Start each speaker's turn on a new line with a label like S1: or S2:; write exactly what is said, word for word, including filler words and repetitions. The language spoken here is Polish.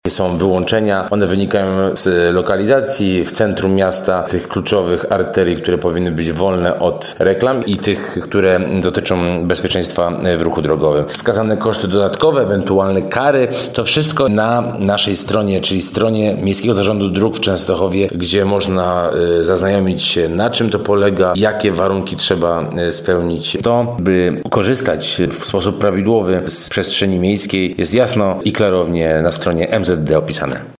S1: Są wyłączenia, one wynikają z lokalizacji w centrum miasta, tych kluczowych arterii, które powinny być wolne od reklam i tych, które dotyczą bezpieczeństwa w ruchu drogowym. Wskazane koszty dodatkowe, ewentualne kary, to wszystko na naszej stronie, czyli stronie Miejskiego Zarządu Dróg w Częstochowie, gdzie można zaznajomić się, na czym to polega, jakie warunki trzeba spełnić. To, by korzystać w sposób prawidłowy z przestrzeni miejskiej, jest jasno i klarownie na stronie M Z D opisane.